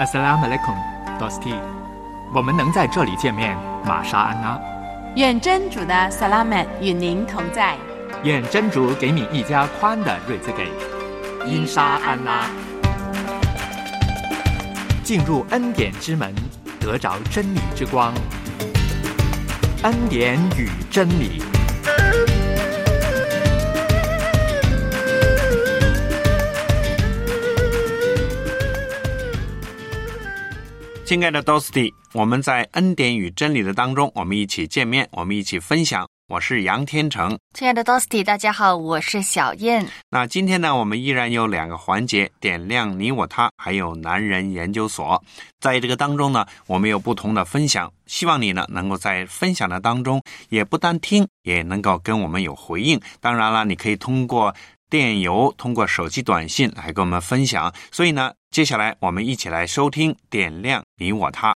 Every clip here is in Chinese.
Assalamualaikum, Dosti。我们能在这里见面，玛莎安娜。 愿真主的萨拉曼与您同在。 愿真主给你一家宽的瑞兹给。因沙安拉。进入恩典之门，得着真理之光。恩典与真理。 亲爱的 Dosti， 我们在恩典与真理的当中，我们一起见面，我们一起分享。我是杨天成。 亲爱的 Dosti， 大家好，我是小燕。 那今天呢，我们依然有两个环节，点亮你我他，还有男人研究所。在这个当中呢，我们有不同的分享，希望你呢能够在分享的当中，也不单听，也能够跟我们有回应。当然了，你可以通过电邮，通过手机短信来跟我们分享。所以呢，接下来我们一起来收听点亮你我他。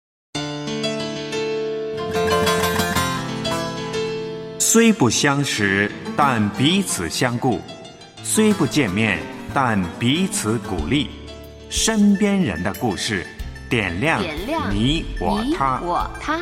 虽不相识，但彼此相顾；虽不见面，但彼此鼓励。身边人的故事，点亮你我他。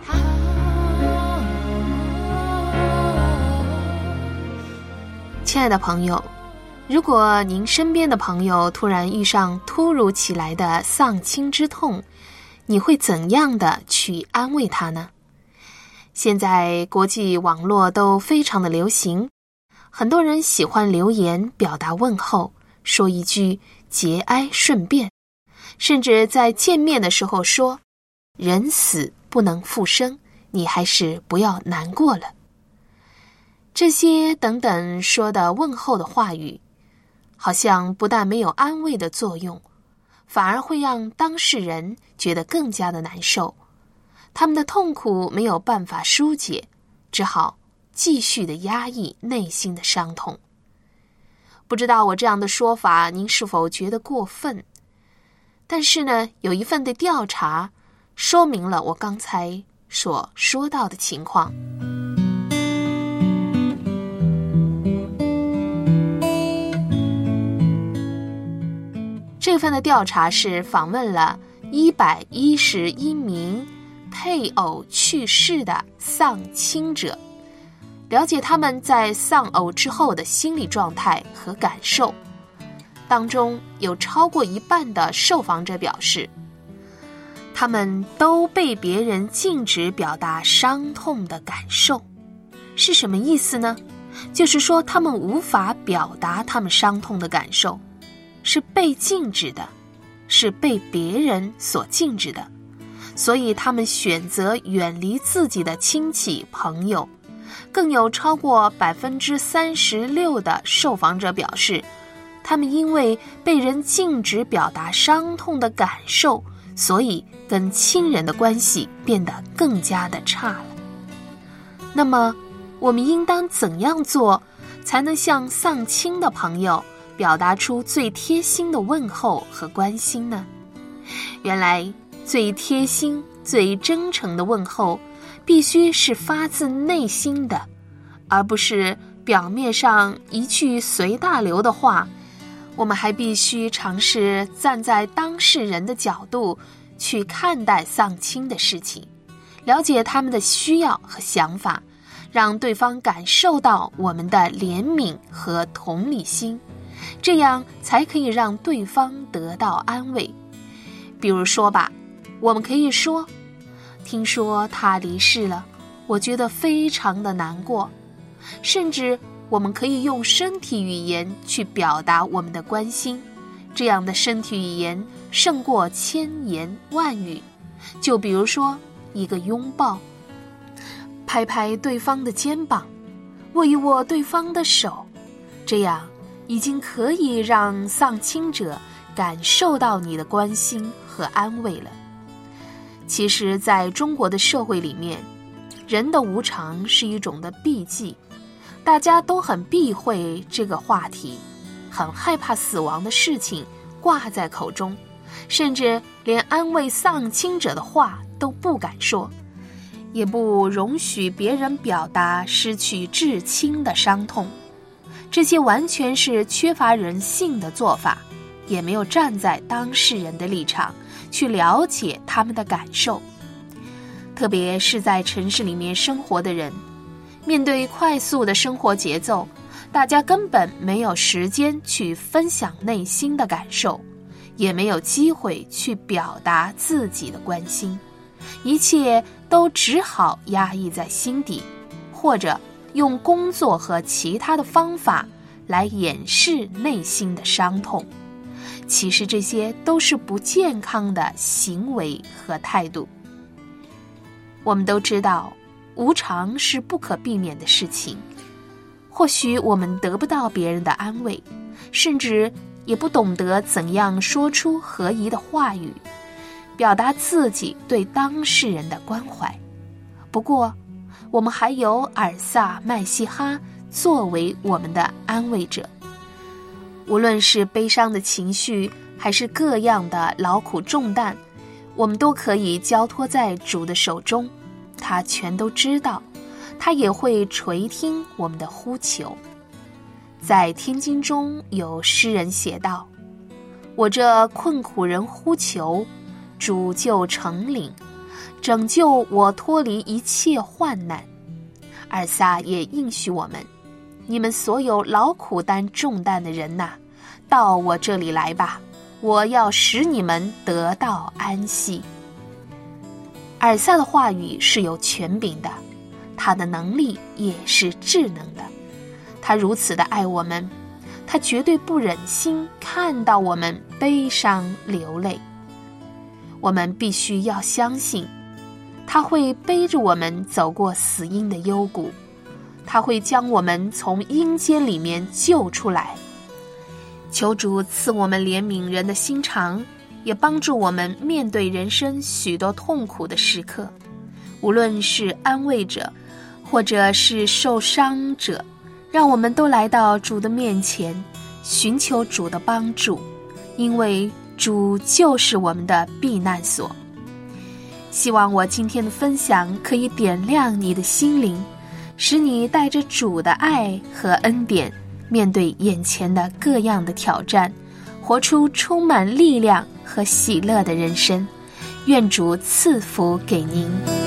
亲爱的朋友，如果您身边的朋友突然遇上突如其来的丧亲之痛，你会怎样的去安慰他呢？现在国际网络都非常的流行，很多人喜欢留言表达问候，说一句节哀顺变，甚至在见面的时候说人死不能复生，你还是不要难过了。这些等等说的问候的话语，好像不但没有安慰的作用，反而会让当事人觉得更加的难受。他们的痛苦没有办法疏解，只好继续的压抑内心的伤痛。不知道我这样的说法您是否觉得过分？但是呢，有一份的调查说明了我刚才所说到的情况。这份的调查是访问了111名配偶去世的丧亲者，了解他们在丧偶之后的心理状态和感受。当中有超过一半的受访者表示，他们都被别人禁止表达伤痛的感受。是什么意思呢？就是说他们无法表达他们伤痛的感受，是被禁止的，是被别人所禁止的。所以他们选择远离自己的亲戚朋友。更有超过 36% 的受访者表示，他们因为被人禁止表达伤痛的感受，所以跟亲人的关系变得更加的差了。那么我们应当怎样做才能向丧亲的朋友表达出最贴心的问候和关心呢？原来最贴心最真诚的问候必须是发自内心的，而不是表面上一句随大流的话。我们还必须尝试站在当事人的角度去看待丧亲的事情，了解他们的需要和想法，让对方感受到我们的怜悯和同理心，这样才可以让对方得到安慰。比如说吧，我们可以说，听说他离世了，我觉得非常的难过。甚至我们可以用身体语言去表达我们的关心，这样的身体语言胜过千言万语。就比如说一个拥抱，拍拍对方的肩膀，握一握对方的手，这样已经可以让丧亲者感受到你的关心和安慰了。其实在中国的社会里面，人的无常是一种的避忌，大家都很避讳这个话题，很害怕死亡的事情挂在口中，甚至连安慰丧亲者的话都不敢说，也不容许别人表达失去至亲的伤痛。这些完全是缺乏人性的做法，也没有站在当事人的立场去了解他们的感受。特别是在城市里面生活的人，面对快速的生活节奏，大家根本没有时间去分享内心的感受，也没有机会去表达自己的关心，一切都只好压抑在心底，或者用工作和其他的方法来掩饰内心的伤痛。其实这些都是不健康的行为和态度。我们都知道，无常是不可避免的事情，或许我们得不到别人的安慰，甚至也不懂得怎样说出合宜的话语，表达自己对当事人的关怀。不过，我们还有尔萨麦西哈作为我们的安慰者。无论是悲伤的情绪，还是各样的劳苦重担，我们都可以交托在主的手中，他全都知道，他也会垂听我们的呼求。在天经中有诗人写道：我这困苦人呼求，主就承领，拯救我脱离一切患难。尔撒也应许我们，你们所有劳苦担重担的人哪，到我这里来吧，我要使你们得到安息。尔撒的话语是有权柄的，他的能力也是智能的。他如此的爱我们，他绝对不忍心看到我们悲伤流泪。我们必须要相信，他会背着我们走过死荫的幽谷，他会将我们从阴间里面救出来。求主赐我们怜悯人的心肠，也帮助我们面对人生许多痛苦的时刻，无论是安慰者，或者是受伤者，让我们都来到主的面前，寻求主的帮助，因为主就是我们的避难所。希望我今天的分享可以点亮你的心灵，使你带着主的爱和恩典，面对眼前的各样的挑战，活出充满力量和喜乐的人生。愿主赐福给您。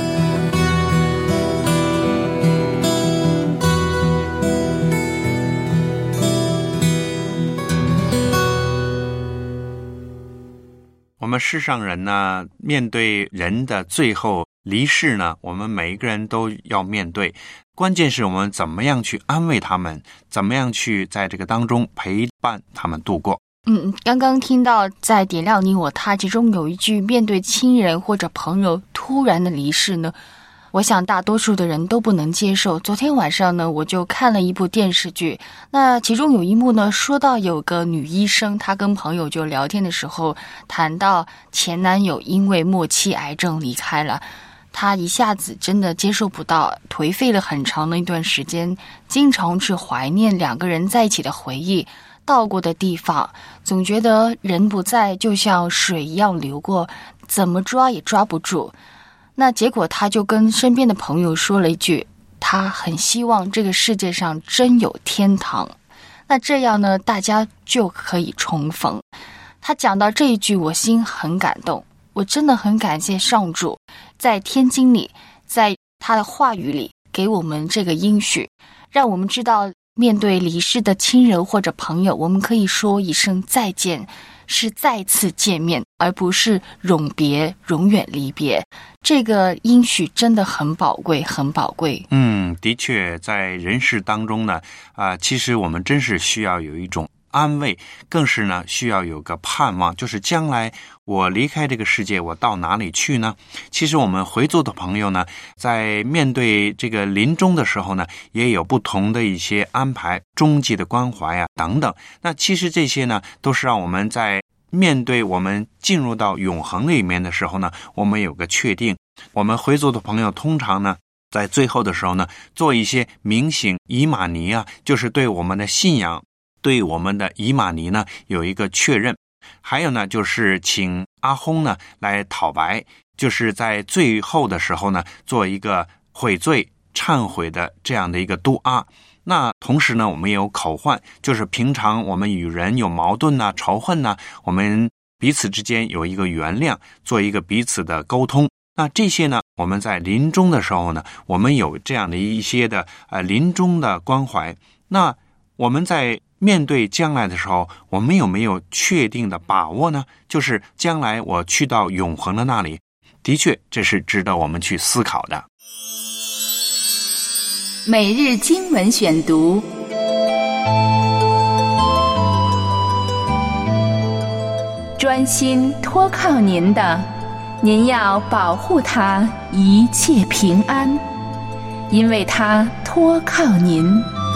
我们世上人呢，面对人的最后离世呢，我们每一个人都要面对。关键是我们怎么样去安慰他们，怎么样去在这个当中陪伴他们度过。 刚刚听到在点亮你我他其中有一句，面对亲人或者朋友突然的离世呢，我想大多数的人都不能接受。昨天晚上呢，我就看了一部电视剧，那其中有一幕呢，说到有个女医生，她跟朋友就聊天的时候谈到前男友因为末期癌症离开了，她一下子真的接受不到，颓废了很长的一段时间，经常去怀念两个人在一起的回忆，到过的地方，总觉得人不在就像水一样流过，怎么抓也抓不住。那结果他就跟身边的朋友说了一句，他很希望这个世界上真有天堂，那这样呢，大家就可以重逢。他讲到这一句，我心很感动，我真的很感谢上主在天经里，在他的话语里给我们这个应许，让我们知道面对离世的亲人或者朋友，我们可以说一声再见，是再次见面，而不是永别，永远离别。这个应许真的很宝贵，很宝贵。 的确，在人世当中呢，其实我们真是需要有一种安慰，更是呢需要有个盼望，就是将来我离开这个世界，我到哪里去呢？其实我们回族的朋友呢，在面对这个临终的时候呢，也有不同的一些安排，终极的关怀啊等等。那其实这些呢，都是让我们在面对我们进入到永恒里面的时候呢，我们有个确定。我们回族的朋友通常呢，在最后的时候呢，做一些冥想以马尼啊，就是对我们的信仰，对我们的以马尼呢有一个确认。还有呢，就是请阿訇呢来讨白，就是在最后的时候呢，做一个悔罪忏悔的这样的一个杜阿。那同时呢，我们也有口唤，就是平常我们与人有矛盾啊、仇恨啊，我们彼此之间有一个原谅，做一个彼此的沟通。那这些呢，我们在临终的时候呢，我们有这样的一些的临终的关怀。那我们在面对将来的时候，我们有没有确定的把握呢？就是将来我去到永恒的那里，的确这是值得我们去思考的。 每日经文选读，专心托靠您的，您要保护他一切平安，因为他托靠您。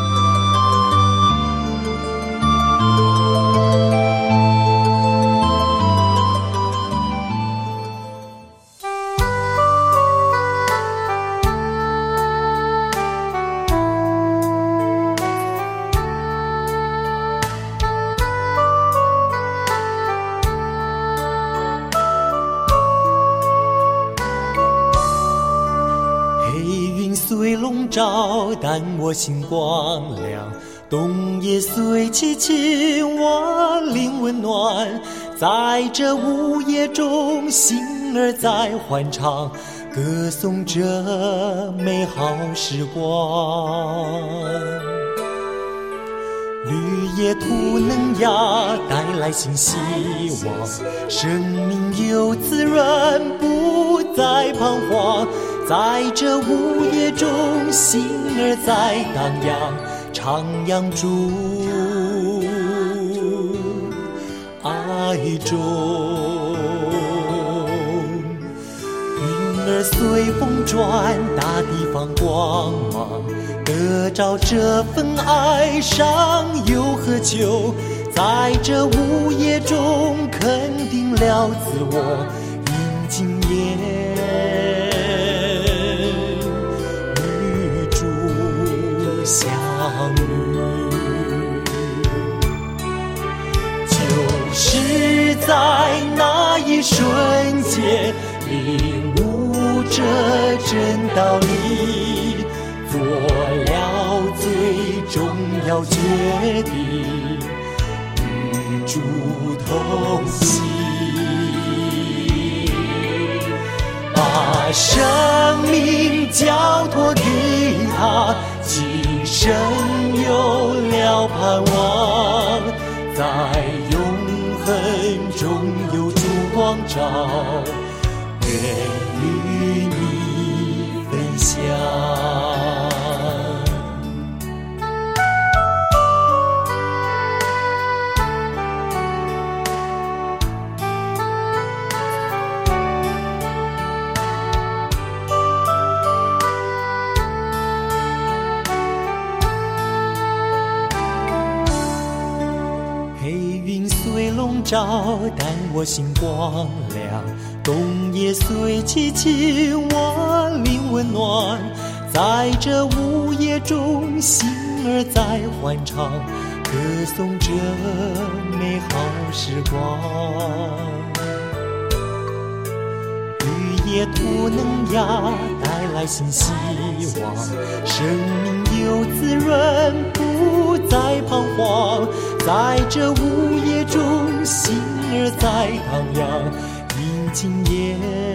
虽笼罩，但我心光亮；冬夜虽凄清，我灵温暖。在这午夜中，心儿在欢唱，歌颂这美好时光。绿叶土嫩芽，带来新希望，生命又滋润，不再彷徨。在这午夜中，心儿在荡漾，徜徉主爱中。云儿随风转，大地放光芒，得着这份爱，上又何求？在这午夜中，肯定了自我，因今夜相遇，就是在那一瞬间，领悟这真道理，做了最重要决定，与主同行，把生命交托给他，今生有了盼望，在永恒中有主光照，愿与你分享。照，但我心光亮，冬夜虽凄清，我灵温暖。在这午夜中，心儿在欢唱，歌颂这美好时光。绿叶土嫩芽，带来新希望，生命又滋润，不再彷徨。在这午夜中，心儿在荡漾，因今夜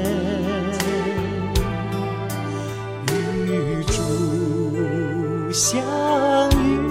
与主相遇。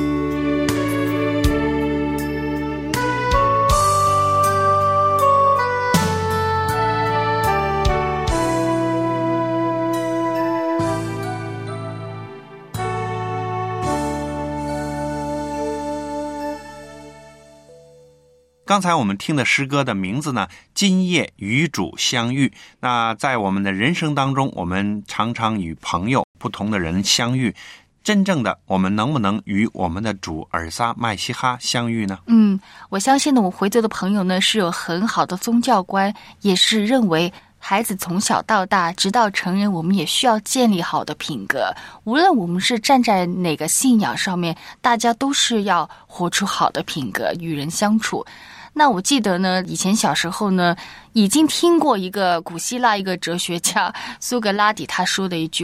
刚才我们听的诗歌的名字呢，今夜与主相遇。那在我们的人生当中，我们常常与朋友不同的人相遇，真正的我们能不能与我们的主尔撒麦西哈相遇呢？ 我相信呢，我回族的朋友呢是有很好的宗教观，也是认为孩子从小到大直到成人，我们也需要建立好的品格。无论我们是站在哪个信仰上面，大家都是要活出好的品格，与人相处。那我记得呢，以前小时候呢，已经听过一个古希腊一个哲学家苏格拉底他说的一句话，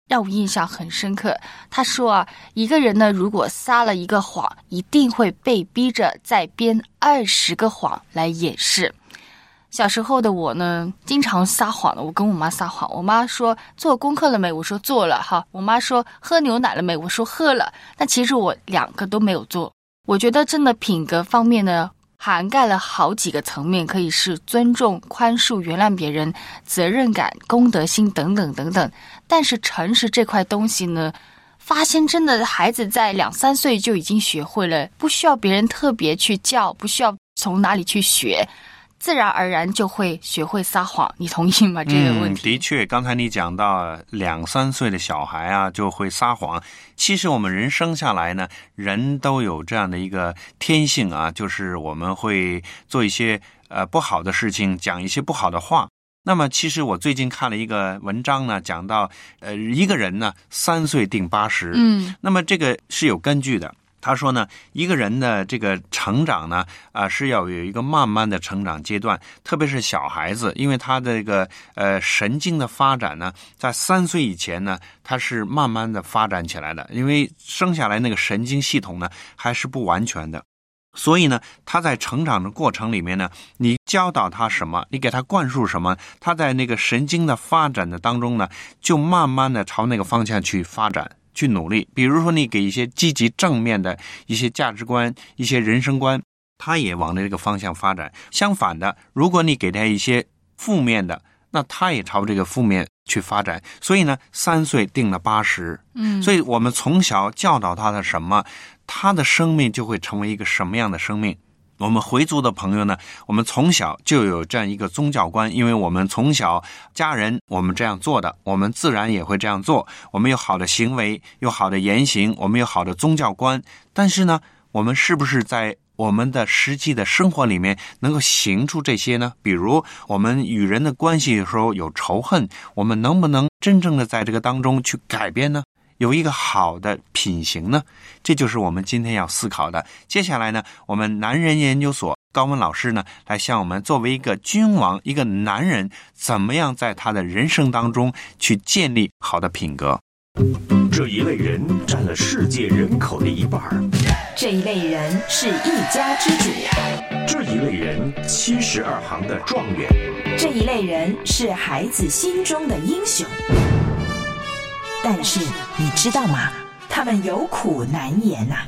让我印象很深刻。他说啊，一个人呢，如果撒了一个谎，一定会被逼着再编20个谎来掩饰。小时候的我呢，经常撒谎的。我跟我妈撒谎，我妈说做功课了没？我说做了哈。我妈说喝牛奶了没？我说喝了。但其实我2个都没有做。我觉得真的品格方面呢，涵盖了好几个层面，可以是尊重、宽恕、原谅别人、责任感、公德心等等等等。但是诚实这块东西呢，发现真的孩子在2、3岁就已经学会了，不需要别人特别去教，不需要从哪里去学，自然而然就会学会撒谎。你同意吗？这个问题的确，刚才你讲到2、3岁的小孩啊就会撒谎。其实我们人生下来呢，人都有这样的一个天性啊，就是我们会做一些不好的事情，讲一些不好的话。那么其实我最近看了一个文章呢，讲到一个人呢3岁定80，那么这个是有根据的。他说呢，一个人的这个成长呢，是要有一个慢慢的成长阶段，特别是小孩子，因为他的这个神经的发展呢，在3岁以前呢，他是慢慢的发展起来的，因为生下来那个神经系统呢还是不完全的。所以呢，他在成长的过程里面呢，你教导他什么，你给他灌输什么，他在那个神经的发展的当中呢，就慢慢的朝那个方向去发展，去努力。比如说你给一些积极正面的一些价值观，一些人生观，他也往这个方向发展。相反的，如果你给他一些负面的，那他也朝这个负面去发展。所以呢，3岁定了80，所以我们从小教导他的什么，他的生命就会成为一个什么样的生命。我们回族的朋友呢，我们从小就有这样一个宗教观，因为我们从小家人我们这样做的，我们自然也会这样做。我们有好的行为，有好的言行，我们有好的宗教观。但是呢，我们是不是在我们的实际的生活里面能够行出这些呢？比如我们与人的关系的时候有仇恨，我们能不能真正的在这个当中去改变呢？有一个好的品行呢？这就是我们今天要思考的。接下来呢，我们男人研究所高文老师呢，来向我们作为一个君王，一个男人，怎么样在他的人生当中去建立好的品格。 这一类人占了世界人口的1半， 这一类人是一家之主， 这一类人72行的状元， 这一类人是孩子心中的英雄。但是你知道吗？他们有苦难言呐。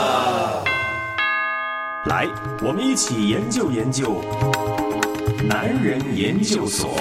来，我们一起研究研究男人研究所。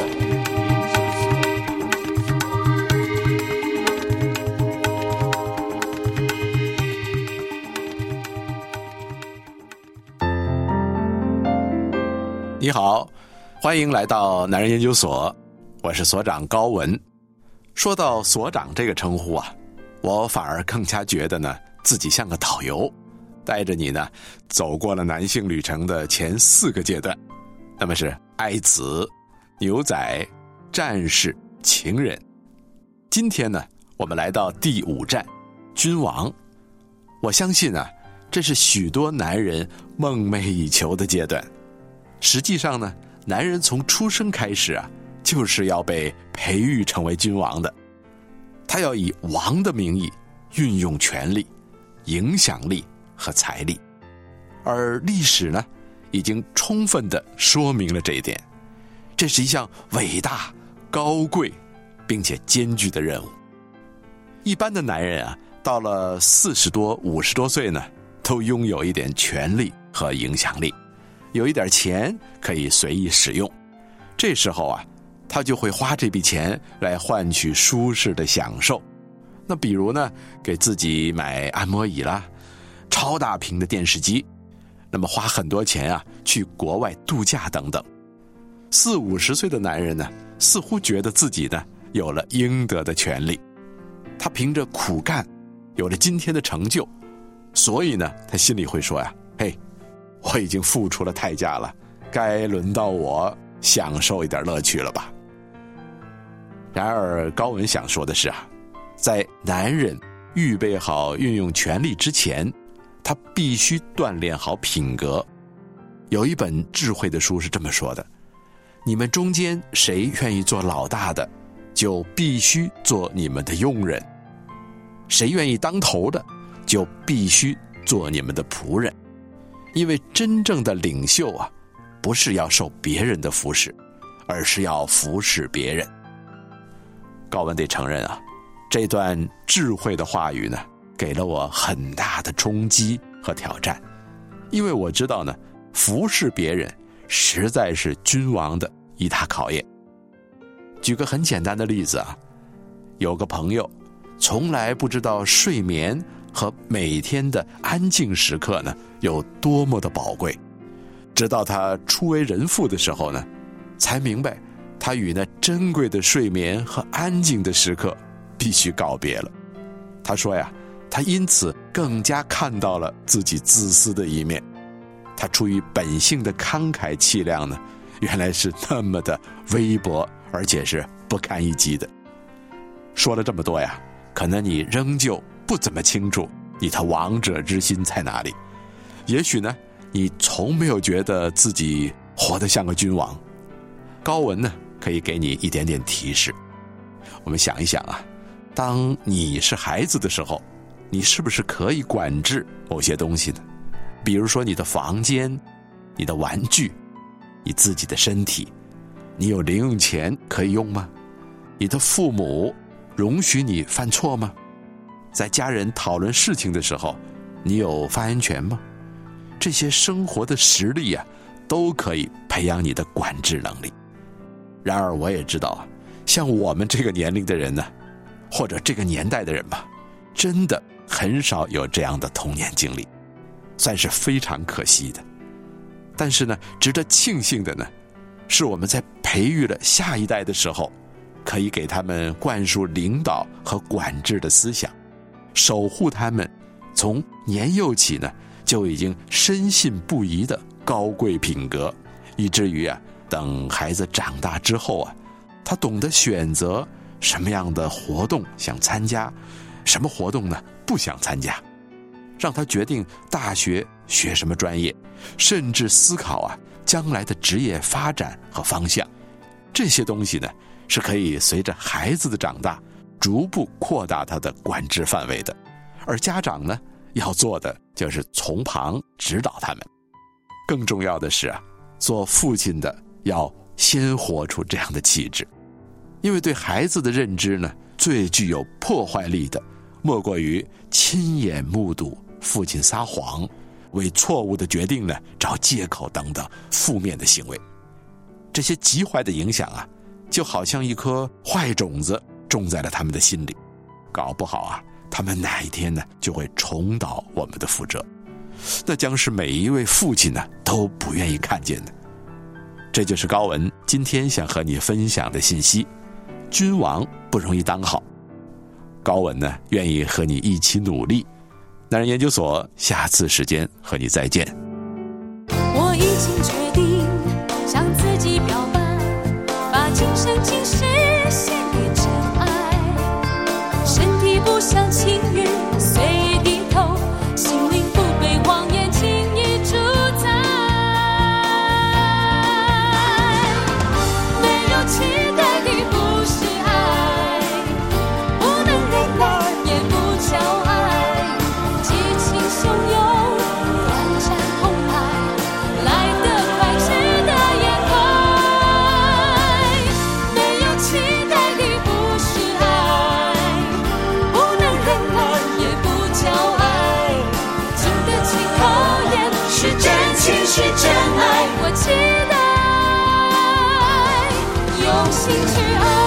你好，欢迎来到男人研究所，我是所长高文。说到所长这个称呼啊，我反而更加觉得呢，自己像个导游，带着你呢走过了男性旅程的前4个阶段，那么是爱子、牛仔、战士、情人。今天呢，我们来到第5站，君王。我相信啊，这是许多男人梦寐以求的阶段。实际上呢，男人从出生开始啊，就是要被培育成为君王的。他要以王的名义运用权力、影响力和财力，而历史呢，已经充分地说明了这一点。这是一项伟大、高贵并且艰巨的任务。一般的男人啊，到了40多、50多岁呢，都拥有一点权力和影响力，有一点钱可以随意使用。这时候啊，他就会花这笔钱来换取舒适的享受。那比如呢，给自己买按摩椅啦，超大屏的电视机，那么花很多钱啊，去国外度假等等。40、50岁的男人呢，似乎觉得自己呢有了应得的权利，他凭着苦干有了今天的成就，所以呢，他心里会说呀，嘿，我已经付出了代价了，该轮到我享受一点乐趣了吧。然而高文想说的是啊，在男人预备好运用权力之前，他必须锻炼好品格。有一本智慧的书是这么说的，你们中间谁愿意做老大的， 就必须做你们的佣人；谁愿意当头的，就必须做你们的仆人。因为真正的领袖啊，不是要受别人的服侍，而是要服侍别人。高文得承认啊，这段智慧的话语呢，给了我很大的冲击和挑战。因为我知道呢，服侍别人实在是君王的一大考验。举个很简单的例子啊，有个朋友从来不知道睡眠和每天的安静时刻呢有多么的宝贵，直到他初为人父的时候呢，才明白他与那珍贵的睡眠和安静的时刻必须告别了。他说呀，他因此更加看到了自己自私的一面。他出于本性的慷慨气量呢，原来是那么的微薄，而且是不堪一击的。说了这么多呀，可能你仍旧不怎么清楚你的王者之心在哪里。也许呢，你从没有觉得自己活得像个君王。高文呢，可以给你一点点提示。我们想一想啊，当你是孩子的时候，你是不是可以管制某些东西呢？比如说你的房间、你的玩具、你自己的身体，你有零用钱可以用吗？你的父母容许你犯错吗？在家人讨论事情的时候，你有发言权吗？这些生活的实力啊，都可以培养你的管制能力。然而我也知道啊，像我们这个年龄的人呢，或者这个年代的人吧，真的很少有这样的童年经历，算是非常可惜的。但是呢，值得庆幸的呢，是我们在培育了下一代的时候，可以给他们灌输领导和管制的思想，守护他们从年幼起呢就已经深信不疑的高贵品格，以至于啊，等孩子长大之后啊，他懂得选择什么样的活动想参加，什么活动呢不想参加，让他决定大学学什么专业，甚至思考啊将来的职业发展和方向。这些东西呢，是可以随着孩子的长大逐步扩大他的管制范围的。而家长呢，要做的就是从旁指导他们。更重要的是啊，做父亲的要先活出这样的气质。因为对孩子的认知呢，最具有破坏力的莫过于亲眼目睹父亲撒谎，为错误的决定呢找借口等等负面的行为。这些极坏的影响啊，就好像一颗坏种子种在了他们的心里，搞不好啊，他们哪一天呢就会重蹈我们的覆辙，那将是每一位父亲呢都不愿意看见的。这就是高文今天想和你分享的信息。君王不容易当好，高文呢愿意和你一起努力。男人研究所下次时间和你再见。 我已经决定向自己表白，把今生今世献给真爱，身体不像情侣随意低头，心灵不被谎言轻易主宰，没有期待的不是爱，不能忍耐也不叫爱，激情汹涌乱战澎湃，来得快去得也快，没有期待的不是爱，不能忍耐也不叫爱，经得起考验是真情是真爱，我期待用心去爱。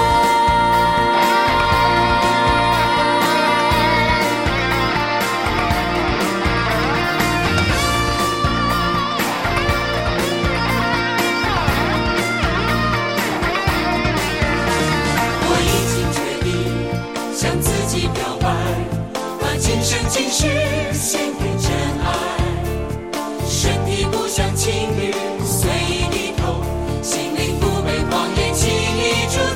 我已经决定向自己表白，把今生今世献给真爱，身体不像情侣随意低头，心灵不被谎言轻易主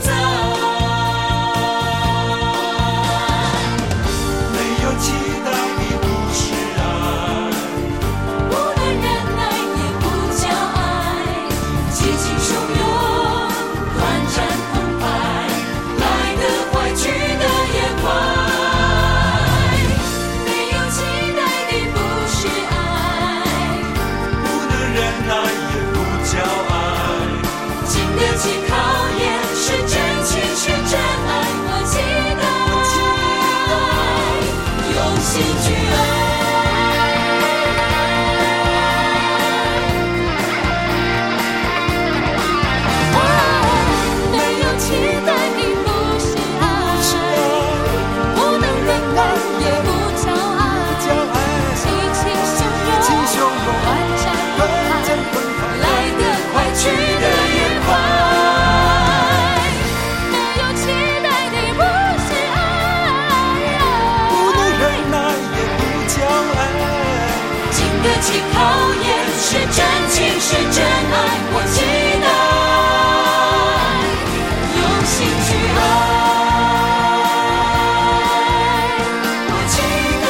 耐也不骄傲。 经得起考验，是真情是真爱，我期待，用心去爱。没有期待的不是爱，不能忍耐也不骄傲，激情汹涌，万丈奔腾，来得快去得也快。没有期待的不是爱， 不能忍耐也不骄傲。 经得起考验，是真情是真爱，我期待，用心去爱，我期待，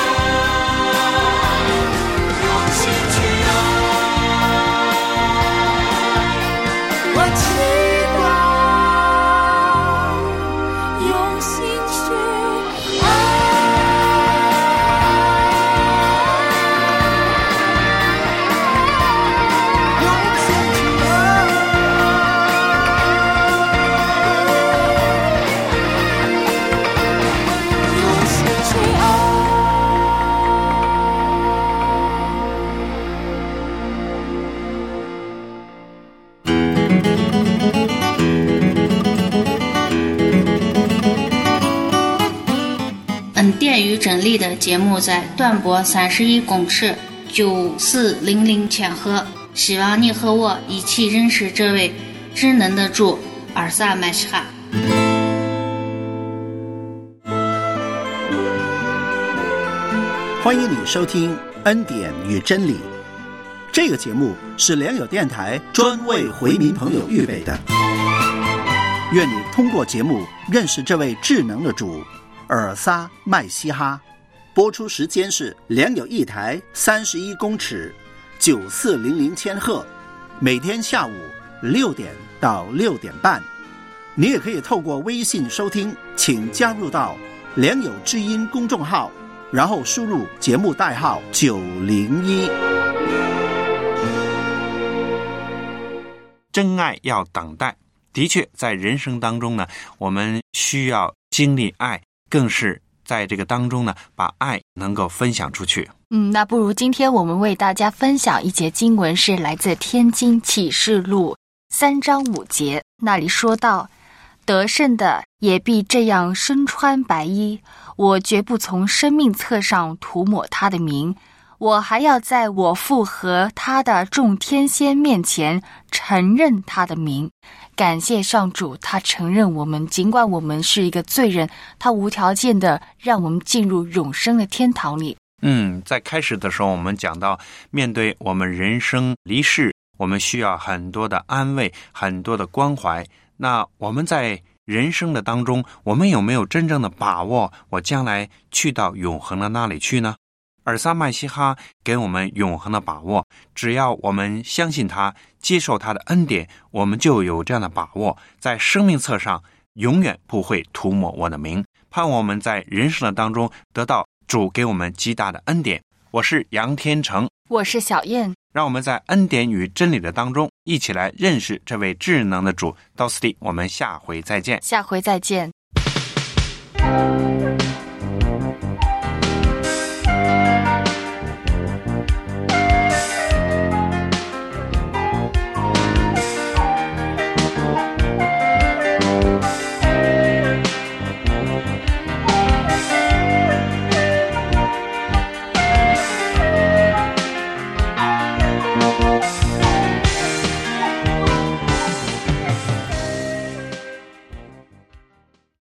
用心去爱，我期待，用心去爱。 恩典与真理的节目在短波31公尺9400千赫，希望你和我一起认识这位智能的主尔萨麦西哈。 欢迎你收听恩典与真理，这个节目是良友电台专为回民朋友预备的。愿你通过节目认识这位智能的主尔撒麦西哈。播出时间是良友一台31公尺9400千赫，每天下午6点到6点半。你也可以透过微信收听，请加入到良友之音公众号，然后输入节目代号901。 真爱要等待。的确，在人生当中呢，我们需要经历爱，更是在这个当中呢，把爱能够分享出去。 那不如今天我们为大家分享一节经文，是来自天津启示录3章5节，那里说到：得胜的也必这样身穿白衣，我绝不从生命册上涂抹他的名，我还要在我父和他的众天仙面前承认他的名。感谢上主，他承认我们，尽管我们是一个罪人，他无条件的让我们进入永生的天堂里。 在开始的时候我们讲到，面对我们人生离世，我们需要很多的安慰，很多的关怀。那我们在人生的当中，我们有没有真正的把握我将来去到永恒的那里去呢？尔撒麦西哈给我们永恒的把握，只要我们相信他，接受他的恩典，我们就有这样的把握，在生命册上永远不会涂抹我的名。盼望我们在人生的当中得到主给我们极大的恩典。我是杨天成， 我是小燕， 让我们在恩典与真理的当中一起来认识这位智能的主。到此地，我们下回再见。 下回再见。